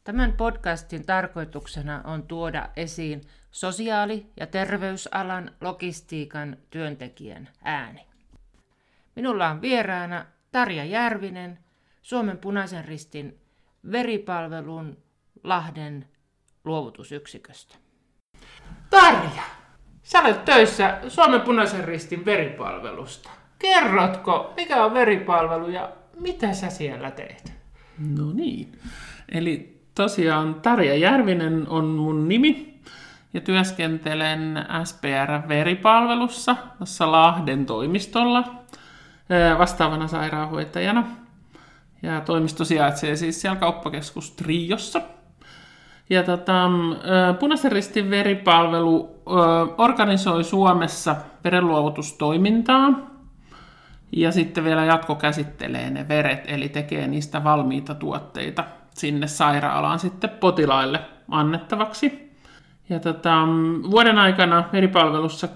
Tämän podcastin tarkoituksena on tuoda esiin sosiaali- ja terveysalan logistiikan työntekijän ääni. Minulla on vieraana Tarja Järvinen Suomen Punaisen Ristin veripalvelun Lahden luovutusyksiköstä. Tarja, sä olet töissä Suomen Punaisen Ristin veripalvelusta. Kerrotko, mikä on veripalvelu ja mitä sä siellä teet? No niin, eli tosiaan Tarja Järvinen on mun nimi ja työskentelen SPR-veripalvelussa tuossa Lahden toimistolla vastaavana sairaanhoitajana. Ja toimisto sijaitsee siis siellä kauppakeskus Triossa. Ja Punaisen Ristin veripalvelu organisoi Suomessa verenluovutustoimintaa ja sitten vielä jatkokäsittelee ne veret, eli tekee niistä valmiita tuotteita sinne sairaalaan sitten potilaille annettavaksi. Ja vuoden aikana veripalvelussa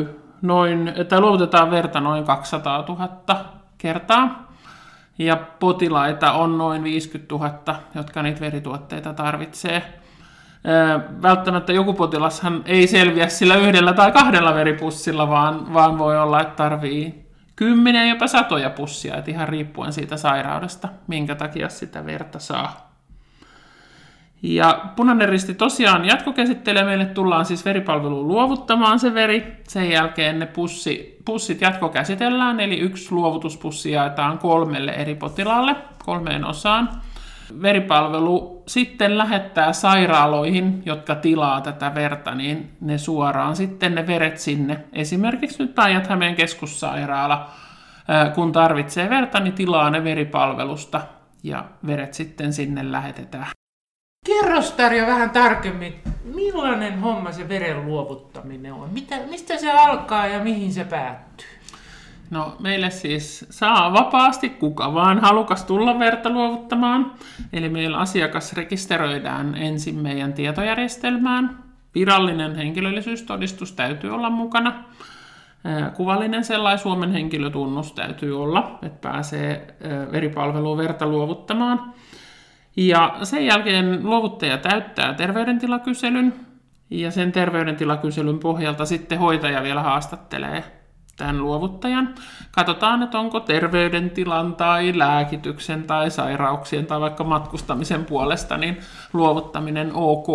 luovutetaan verta noin 200 000 kertaa. Ja potilaita on noin 50 000, jotka niitä verituotteita tarvitsee. Välttämättä joku potilashan ei selviä sillä 1 tai 2 veripussilla, vaan voi olla, että tarvii 10, jopa 100 pussia, että ihan riippuen siitä sairaudesta, minkä takia sitä verta saa. Ja Punainen Risti tosiaan jatkokäsittelee, tullaan siis veripalveluun luovuttamaan se veri. Sen jälkeen ne pussit jatkokäsitellään, eli 1 luovutuspussi jaetaan 3 eri potilaalle, 3 osaan. Veripalvelu sitten lähettää sairaaloihin, jotka tilaa tätä verta, niin ne suoraan sitten ne veret sinne. Esimerkiksi nyt Päijät-Hämeen keskussairaala, kun tarvitsee verta, niin tilaa ne veripalvelusta ja veret sitten sinne lähetetään. Kerros Tarja vähän tarkemmin, millainen homma se veren luovuttaminen on? Mistä se alkaa ja mihin se päättyy? No meille siis saa vapaasti kuka vaan halukas tulla verta luovuttamaan. Eli meillä asiakas rekisteröidään ensin meidän tietojärjestelmään. Virallinen henkilöllisyystodistus täytyy olla mukana. Kuvallinen sellainen Suomen henkilötunnus täytyy olla, että pääsee veripalveluun verta luovuttamaan. Ja sen jälkeen luovuttaja täyttää terveydentilakyselyn ja sen terveydentilakyselyn pohjalta sitten hoitaja vielä haastattelee tämän luovuttajan. Katsotaan, että onko terveydentilan tai lääkityksen tai sairauksien tai vaikka matkustamisen puolesta niin luovuttaminen ok.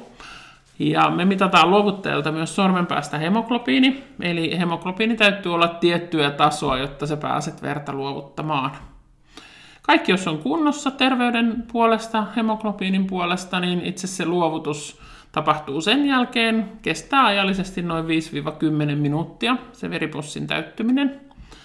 Ja me mitataan luovuttajalta myös sormenpäästä hemoglobiini, eli hemoglobiini täytyy olla tiettyä tasoa, jotta se pääset verta luovuttamaan. Kaikki, jos on kunnossa terveyden puolesta, hemoglobiinin puolesta, niin itse se luovutus tapahtuu sen jälkeen. Kestää ajallisesti noin 5-10 minuuttia se veripussin täyttyminen.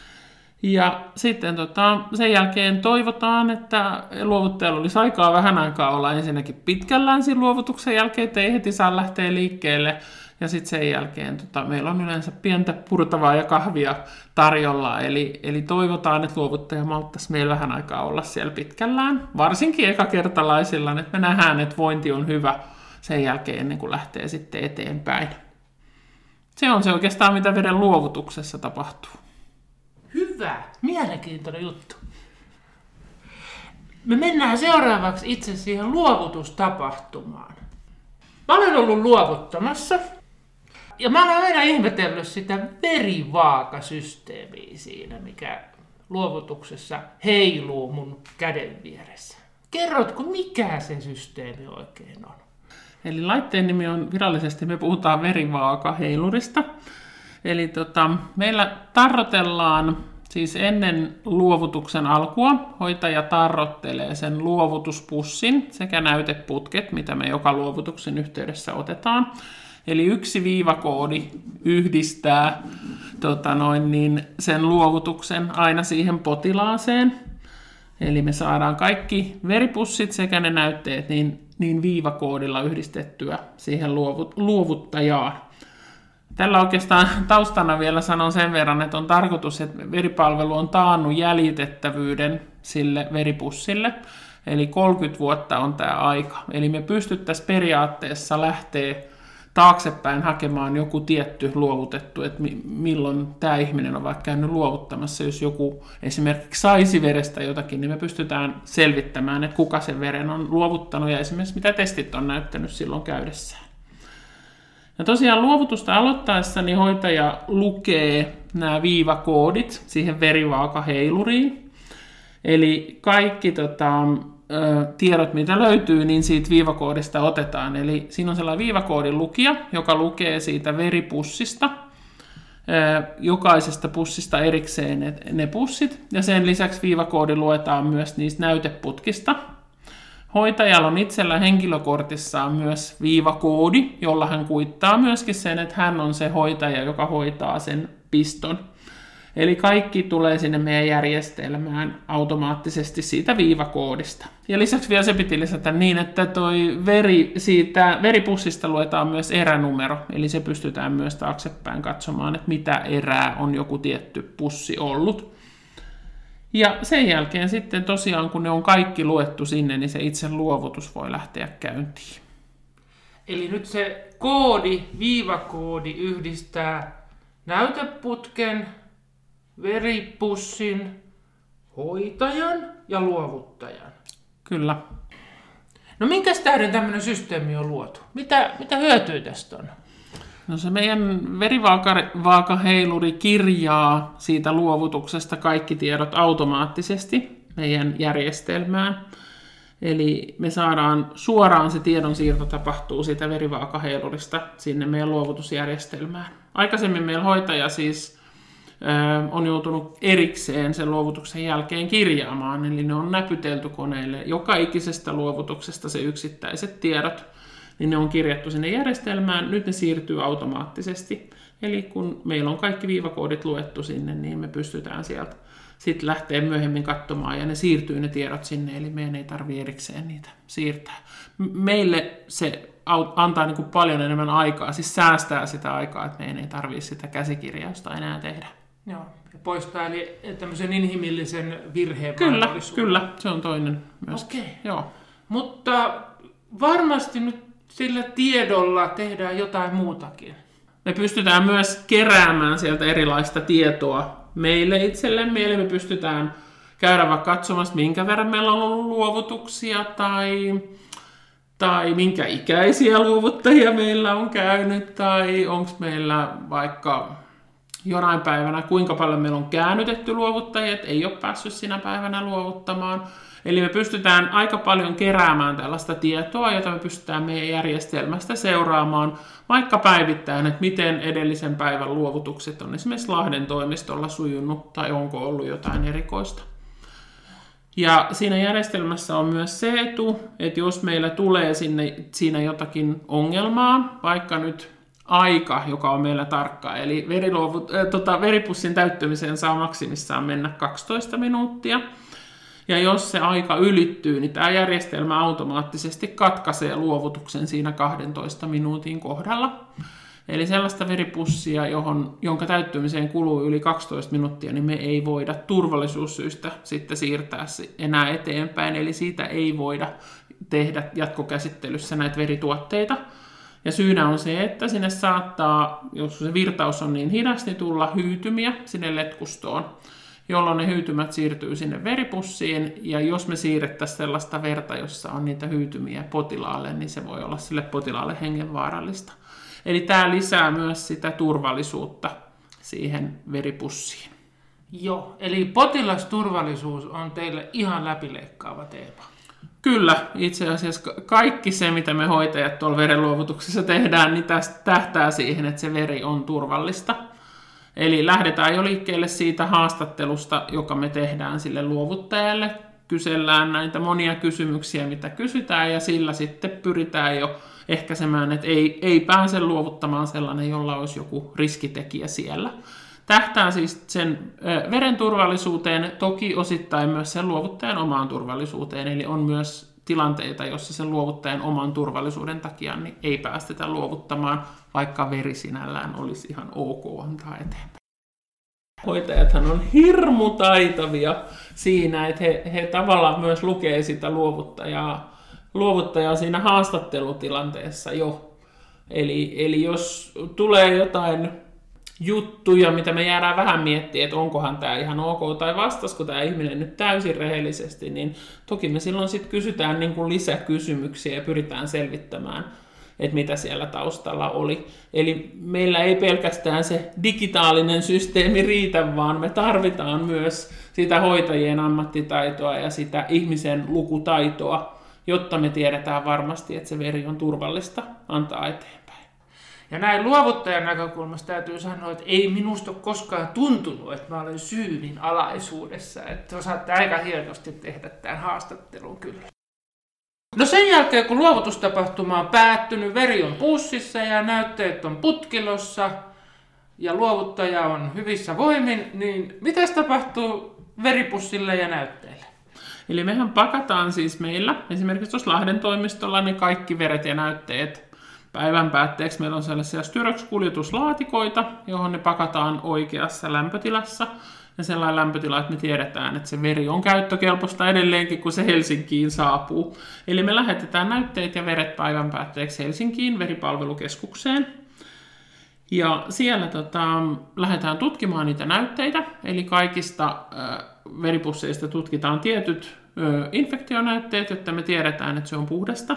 Ja sitten sen jälkeen toivotaan, että luovuttajalla olisi vähän aikaa olla ensinnäkin pitkällään siinä luovutuksen jälkeen, ettei heti saa lähteä liikkeelle. Ja sitten sen jälkeen meillä on yleensä pientä purtavaa ja kahvia tarjolla, eli toivotaan, että luovuttaja malttaisi meillä vähän aikaa olla siellä pitkällään. Varsinkin ekakertalaisilla, että me nähdään, että vointi on hyvä sen jälkeen ennen kuin lähtee sitten eteenpäin. Se on se oikeastaan, mitä veren luovutuksessa tapahtuu. Hyvä, mielenkiintoinen juttu. Me mennään seuraavaksi itse siihen luovutustapahtumaan. Mä olen ollut luovuttamassa. Ja mä olen aina ihmetellyt sitä verivaakasysteemiä siinä, mikä luovutuksessa heiluu mun käden vieressä. Kerrotko, mikä se systeemi oikein on? Eli laitteen nimi on virallisesti, me puhutaan verivaakaheilurista. Eli meillä tarrotellaan, siis ennen luovutuksen alkua, hoitaja tarrottelee sen luovutuspussin sekä näyteputket, mitä me joka luovutuksen yhteydessä otetaan. Eli 1 viivakoodi yhdistää sen luovutuksen aina siihen potilaaseen. Eli me saadaan kaikki veripussit sekä ne näytteet niin viivakoodilla yhdistettyä siihen luovuttajaan. Tällä oikeastaan taustana vielä sanon sen verran, että on tarkoitus, että veripalvelu on taannut jäljitettävyyden sille veripussille. Eli 30 vuotta on tämä aika. Eli me pystyttäisiin periaatteessa lähteä taaksepäin hakemaan joku tietty luovutettu, että milloin tämä ihminen on vaikka käynyt luovuttamassa. Jos joku esimerkiksi saisi verestä jotakin, niin me pystytään selvittämään, että kuka sen veren on luovuttanut ja esimerkiksi mitä testit on näyttänyt silloin käydessään. Ja tosiaan luovutusta aloittaessa niin hoitaja lukee nämä viivakoodit siihen verivaakaheiluriin. Eli kaikki tiedot, mitä löytyy, niin siitä viivakoodista otetaan. Eli siinä on sellainen viivakoodin lukija, joka lukee siitä veripussista, jokaisesta pussista erikseen ne pussit. Ja sen lisäksi viivakoodi luetaan myös niistä näyteputkista. Hoitajalla on itsellä henkilökortissaan myös viivakoodi, jolla hän kuittaa myöskin sen, että hän on se hoitaja, joka hoitaa sen piston. Eli kaikki tulee sinne meidän järjestelmään automaattisesti siitä viivakoodista. Ja lisäksi vielä se piti lisätä niin, että siitä veripussista luetaan myös eränumero, eli se pystytään myös taaksepäin katsomaan, että mitä erää on joku tietty pussi ollut. Ja sen jälkeen sitten tosiaan, kun ne on kaikki luettu sinne, niin se itse luovutus voi lähteä käyntiin. Eli nyt se viivakoodi yhdistää näyteputken, veripussin, hoitajan ja luovuttajan. Kyllä. No minkäs tähden tämmöinen systeemi on luotu? Mitä hyötyä tästä on? No se meidän verivaakaheiluri kirjaa siitä luovutuksesta kaikki tiedot automaattisesti meidän järjestelmään. Eli me saadaan suoraan se tiedonsiirto tapahtuu siitä verivaakaheilurista sinne meidän luovutusjärjestelmään. Aikaisemmin meillä hoitaja siis on joutunut erikseen sen luovutuksen jälkeen kirjaamaan, eli ne on näpytelty koneille joka ikisestä luovutuksesta se yksittäiset tiedot, niin ne on kirjattu sinne järjestelmään, nyt ne siirtyy automaattisesti. Eli kun meillä on kaikki viivakoodit luettu sinne, niin me pystytään sieltä sitten lähteä myöhemmin katsomaan, ja ne siirtyy ne tiedot sinne, eli meidän ei tarvitse erikseen niitä siirtää. Meille se antaa niin kuin paljon enemmän aikaa, siis säästää sitä aikaa, että meidän ei tarvitse sitä käsikirjausta enää tehdä. Joo, ja poistaa eli tämmöisen inhimillisen virheen Kyllä, mahdollisuuden. kyllä, se on toinen myös. Okei. Joo. Mutta varmasti nyt sillä tiedolla tehdään jotain muutakin. Me pystytään myös keräämään sieltä erilaista tietoa meille itsellemme, eli me pystytään käydä vaikka katsomassa, minkä verran meillä on ollut luovutuksia tai minkä ikäisiä luovuttajia meillä on käynyt, tai onko meillä vaikka jonain päivänä, kuinka paljon meillä on käännytetty luovuttajia, että ei ole päässyt sinä päivänä luovuttamaan. Eli me pystytään aika paljon keräämään tällaista tietoa, jota me pystytään meidän järjestelmästä seuraamaan, vaikka päivittäin, että miten edellisen päivän luovutukset on esimerkiksi Lahden toimistolla sujunut, tai onko ollut jotain erikoista. Ja siinä järjestelmässä on myös se etu, että jos meillä tulee siinä jotakin ongelmaa, vaikka nyt aika, joka on meillä tarkka, eli veripussin täyttymiseen saa maksimissaan mennä 12 minuuttia. Ja jos se aika ylittyy, niin tämä järjestelmä automaattisesti katkaisee luovutuksen siinä 12 minuutin kohdalla. Eli sellaista veripussia, jonka täyttymiseen kuluu yli 12 minuuttia, niin me ei voida turvallisuussyistä sitten siirtää enää eteenpäin. Eli siitä ei voida tehdä jatkokäsittelyssä näitä verituotteita. Ja syynä on se, että sinne saattaa, jos se virtaus on niin hidas, niin tulla hyytymiä sinne letkustoon, jolloin ne hyytymät siirtyy sinne veripussiin, ja jos me siirrettäisiin sellaista verta, jossa on niitä hyytymiä potilaalle, niin se voi olla sille potilaalle hengenvaarallista. Eli tämä lisää myös sitä turvallisuutta siihen veripussiin. Joo, eli potilasturvallisuus on teille ihan läpileikkaava teema. Kyllä, itse asiassa kaikki se, mitä me hoitajat tuolla verenluovutuksessa tehdään, niin tästä tähtää siihen, että se veri on turvallista. Eli lähdetään jo liikkeelle siitä haastattelusta, joka me tehdään sille luovuttajalle. Kysellään näitä monia kysymyksiä, mitä kysytään, ja sillä sitten pyritään jo ehkäisemään, että ei pääse luovuttamaan sellainen, jolla olisi joku riskitekijä siellä. Tähtää siis sen veren turvallisuuteen, toki osittain myös sen luovuttajan omaan turvallisuuteen, eli on myös tilanteita, jossa sen luovuttajan oman turvallisuuden takia niin ei päästetä luovuttamaan, vaikka veri sinällään olisi ihan ok antaa eteenpäin. Hoitajathan on hirmu taitavia siinä, että he tavallaan myös lukee sitä luovuttajaa siinä haastattelutilanteessa jo. Eli jos tulee jotain juttuja, mitä me jäädään vähän miettimään, että onkohan tämä ihan ok tai vastasko tämä ihminen nyt täysin rehellisesti, niin toki me silloin sitten kysytään niin kuin lisäkysymyksiä ja pyritään selvittämään, että mitä siellä taustalla oli. Eli meillä ei pelkästään se digitaalinen systeemi riitä, vaan me tarvitaan myös sitä hoitajien ammattitaitoa ja sitä ihmisen lukutaitoa, jotta me tiedetään varmasti, että se veri on turvallista antaa eteenpäin. Ja näin luovuttajan näkökulmasta täytyy sanoa, että ei minusta ole koskaan tuntunut, että mä olen syynin alaisuudessa. Että osaatte aika hienosti tehdä tämän haastattelun kyllä. No sen jälkeen, kun luovutustapahtuma on päättynyt, veri on pussissa ja näytteet on putkilossa ja luovuttaja on hyvissä voimin, niin mitä tapahtuu veripussille ja näytteille? Eli mehän pakataan siis meillä, esimerkiksi tuossa Lahden toimistolla, niin kaikki veret ja näytteet päivän päätteeksi. Meillä on sellaisia Styrox-kuljetuslaatikoita, johon ne pakataan oikeassa lämpötilassa. Ja sellainen lämpötila, että me tiedetään, että se veri on käyttökelpoista edelleenkin, kun se Helsinkiin saapuu. Eli me lähetetään näytteet ja veret päivän päätteeksi Helsinkiin veripalvelukeskukseen. Ja siellä lähdetään tutkimaan niitä näytteitä, eli kaikista veripusseista tutkitaan tietyt infektionäytteet, jotta me tiedetään, että se on puhdasta.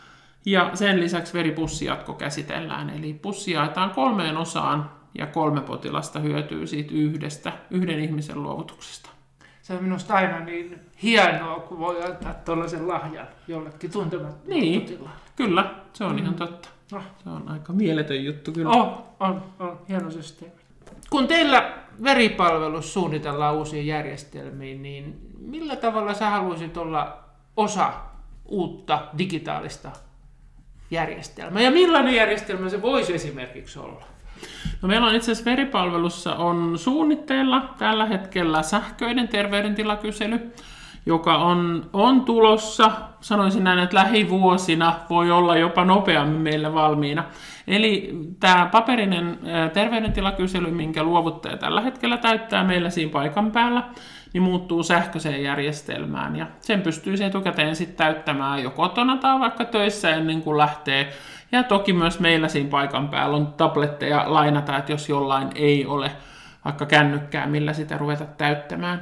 Ja sen lisäksi veripussijatko käsitellään, eli pussi jaetaan 3 osaan ja 3 potilasta hyötyy siitä yhden ihmisen luovutuksesta. Se on minusta aina niin hienoa, kun voi antaa tuollaisen lahjan jollekin tuntemattomalle potilaalle. Kyllä, se on ihan totta. Se on aika mieletön juttu kyllä. On hieno systeemi. Kun teillä veripalvelus suunnitellaan uusiin järjestelmiin, niin millä tavalla sä haluaisit olla osa uutta digitaalista järjestelmää? Ja millainen järjestelmä se voisi esimerkiksi olla? No meillä on itse asiassa veripalvelussa on suunnitteilla tällä hetkellä sähköinen terveydentilakysely, joka on tulossa, sanoisin näin, että lähivuosina voi olla jopa nopeammin meillä valmiina. Eli tämä paperinen terveydentilakysely, minkä luovuttaja tällä hetkellä täyttää meillä siinä paikan päällä, niin muuttuu sähköiseen järjestelmään. Ja sen pystyy etukäteen sitten täyttämään jo kotona tai vaikka töissä ennen kuin lähtee. Ja toki myös meillä siinä paikan päällä on tabletteja lainata, että jos jollain ei ole vaikka kännykkää, millä sitä ruveta täyttämään.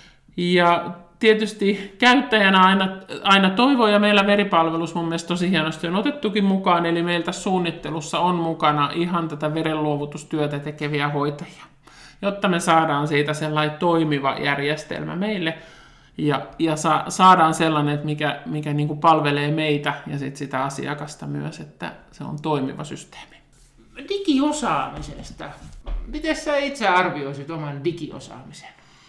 Ja tietysti käyttäjänä aina toivoo, ja meillä veripalvelus mun mielestä tosi hienosti on otettukin mukaan, eli meiltä suunnittelussa on mukana ihan tätä verenluovutustyötä tekeviä hoitajia, jotta me saadaan siitä sellainen toimiva järjestelmä meille, ja saadaan sellainen, että mikä niin kuin palvelee meitä ja sitä asiakasta myös, että se on toimiva systeemi. Digiosaamisesta. Miten sä itse arvioisit oman digiosaamisen?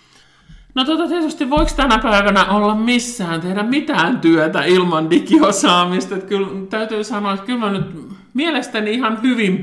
No tietysti voiko tänä päivänä olla missään tehdä mitään työtä ilman digiosaamista? Että kyllä täytyy sanoa, että kyllä mä nyt mielestäni ihan hyvin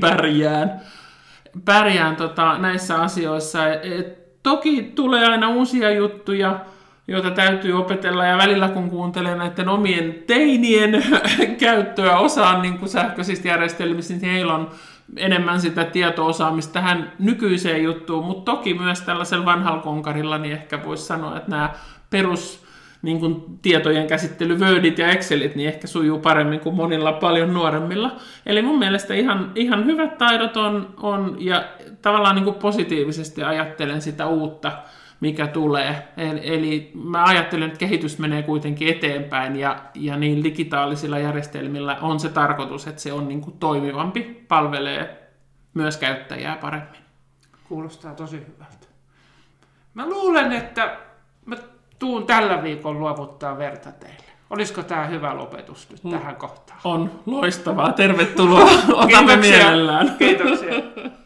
pärjään näissä asioissa. Toki tulee aina uusia juttuja, joita täytyy opetella, ja välillä kun kuuntelee näiden omien teinien käyttöä osaan niin kuin sähköisistä järjestelmistä, niin heillä on enemmän sitä tieto-osaamista tähän nykyiseen juttuun, mutta toki myös tällaisella vanhalla konkarilla niin ehkä voisi sanoa, että nämä perus niin kuin tietojen käsittely, Wordit ja Excelit, niin ehkä sujuu paremmin kuin monilla paljon nuoremmilla. Eli mun mielestä ihan hyvät taidot on ja tavallaan niin kuin positiivisesti ajattelen sitä uutta, mikä tulee. Eli mä ajattelen, että kehitys menee kuitenkin eteenpäin ja niin digitaalisilla järjestelmillä on se tarkoitus, että se on niin kuin toimivampi, palvelee myös käyttäjää paremmin. Kuulostaa tosi hyvältä. Mä luulen, että mä tuun tällä viikolla luovuttaa verta teille. Olisiko tää hyvä lopetus nyt tähän kohtaan? On loistavaa. Tervetuloa. Otamme mielellään. Kiitoksia.